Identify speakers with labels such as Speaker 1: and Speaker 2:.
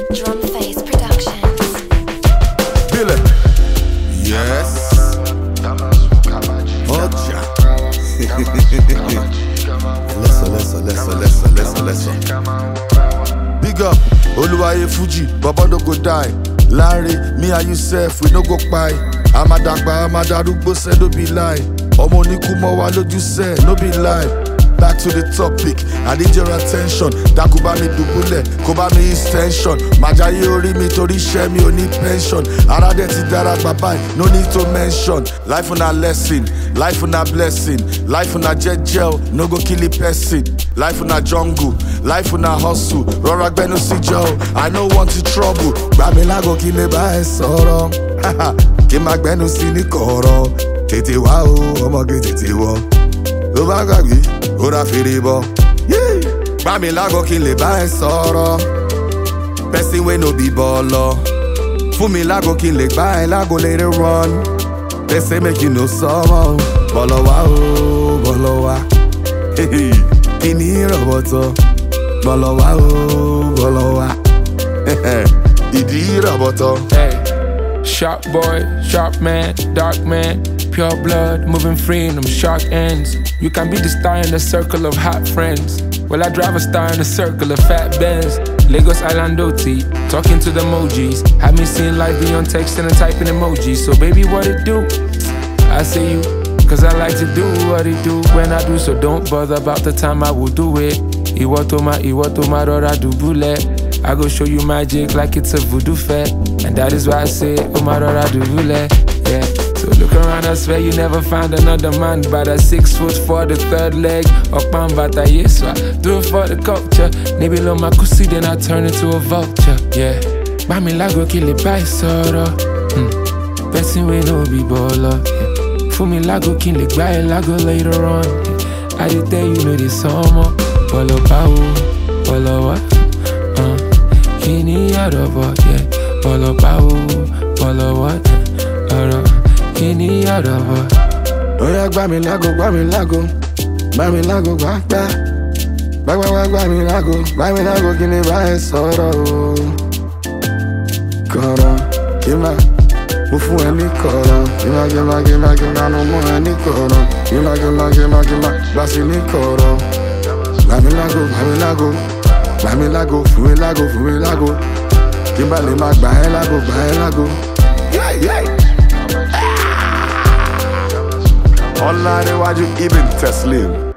Speaker 1: Drumface Productions.
Speaker 2: Billy. Yes. Oja. Listen. Big up, Oluwaye Fuji, Baba no go die. Larry, me and you self, we no go buy. Amadagba, Amadarugbo say no be lie. Omo ni kumo wa loju say no be lie. Back to the topic, I need your attention. Dakuba mi dubule, koba mi extension. Majaye ori mi tori share mi oni pension. Arade ti dara babai, no need to mention. Life on a lesson, life on a blessing. Life on a jet gel, no go kill a person. Life on a jungle, life on a hustle. Rora gbenu si jo, I no want to trouble. Gbami lago ki le ba e soro. Ki ma gbenu si ni koro. Tete wa o, omoge tete wo. Ló bá gbàgbé, ó ra fèrè bọ̀. Gbá mi lágọ̀ kí n lè bá ẹ sọ̀rọ̀. Person wey no be bọ̀lọ̀. Fún mi lágọ̀ kí n lè gbá ẹ lágọ̀ later on. They say make you know sọ́mọ́. Bọ̀lọ̀ wá o, bọ̀lọ̀ wá. Kí ni ìrọ̀bọ̀tọ̀? Bọ̀lọ̀ wá o, bọ̀lọ̀ wá. Ìdí ìrọ̀bọ̀tọ̀.
Speaker 3: Sharp boy, sharp man, dark man, pure blood, moving free in them shark ends. You can be the star in a circle of hot friends. Well, I drive a star in a circle of fat Benz. Lagos Island OT, talking to the emojis. Have me seeing live beyond text and typing emojis. So baby, what it do? I say you, cause I like to do what it do when I do. So don't bother about the time I will do it. Iwo to my rora dubule. I go show you magic like it's a voodoo fair. And that is why I say, oh my rora dubule. Yeah. So look around, I swear you never find another man by the 6 foot for the third leg. Okpan bata yeswa, do it for the culture. Maybe lo makusi, then I turn into a vulture. Yeah. Bami lago kile bai soro. Person we no be baller. Fumi lago kile bai lago later on. I did tell you know this summer. Bolo pao, bolo wa. Kini yarobo, yeah. Bolo pao, bolo wa. Kini yarobo.
Speaker 2: Oya gbá mi lágo, gbá mi lágo. Gbá mi lágo, gbá. Gbá mi lágo kí ni bá ẹ sọ̀rọ̀ o. Kọ̀rọ̀, kí máa. Mo fún ẹ ní kọ̀rọ̀. Kí máa lọ mọ́ ẹ ní kọ̀rọ̀. Kí máa gbà sí ní kọ̀rọ̀. Gbá mi lágo. Fún mi lágo. Kí bá lè máa gbà ẹ́ lágo. Ọlárẹ̀wájú Ibn Teslim.